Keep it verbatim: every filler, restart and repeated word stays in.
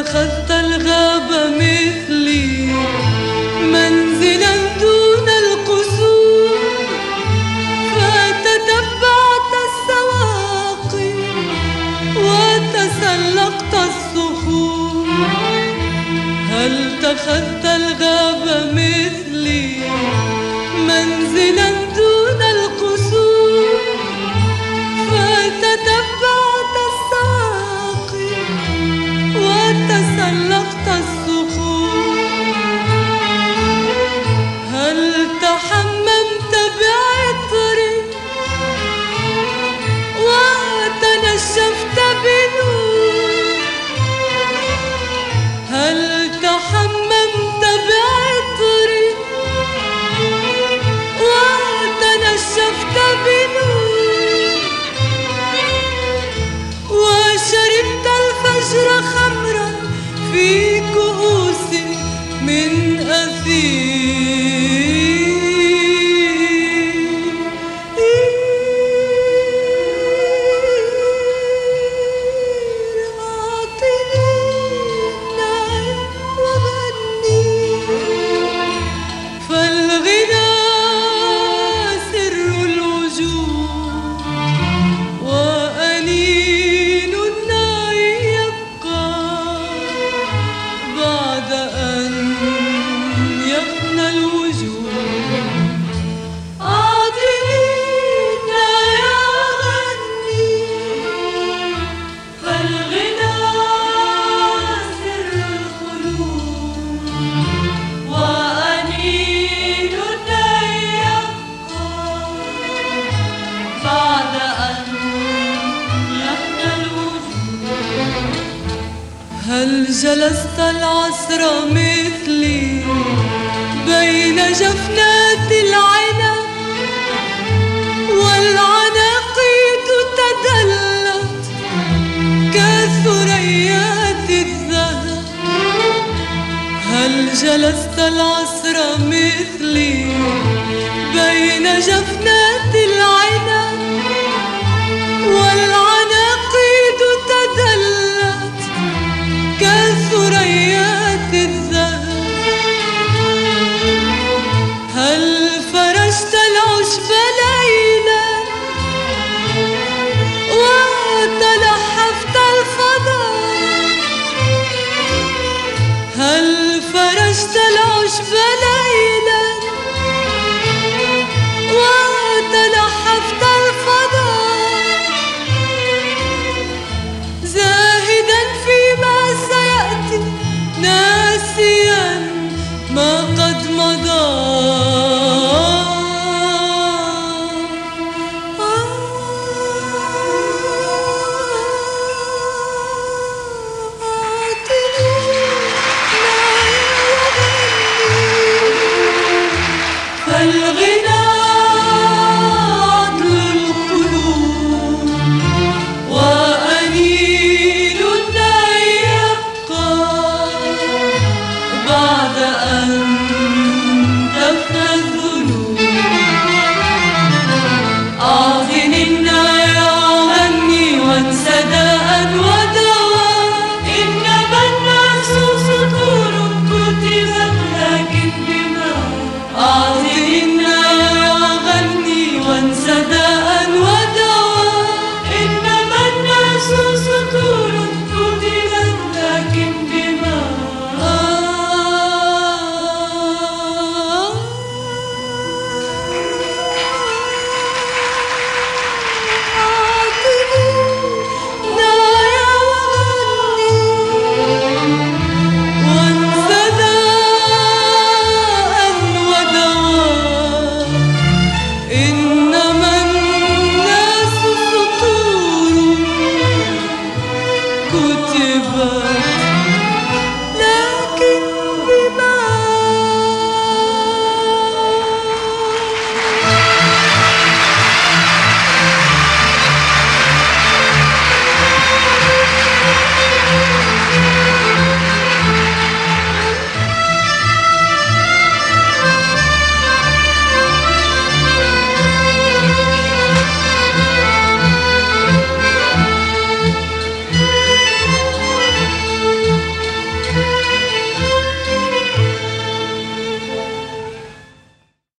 اتخذت الغابة مثلي منزلا دون القصور، فتتبعت السواقي وتسلقت الصخور. هل اتخذت الغابة مثلي منزلا دون القصور، فتتبعت السواقي وتسلقت الصخور. هل تحممت بعطري وتنشفت بنور، هل تحممت بعطري وتنشفت بنور، وشربت الفجر خمرا في كؤوس من أثير. أعطني النعيم وغني، فالغنى سر الوجود، وأنين النعي يبقى بعد أن يفنى الوجود. أعطني النعي وغني، فالغنى سر الخلود، وأنين النعي يبقى بعد أن يفنى الوجود. هل جلست العصر مثلي بين جفنات العنب، والعناقيد تدلت كثريات الذهب. هل جلست العصر مثلي بين جفنات العنب، والعناقيد تدلت كثريات الذهب. هل فرشت العشب ليلا وتلحفت الفضاء، هل فرشت العشب ليلا وتلحفت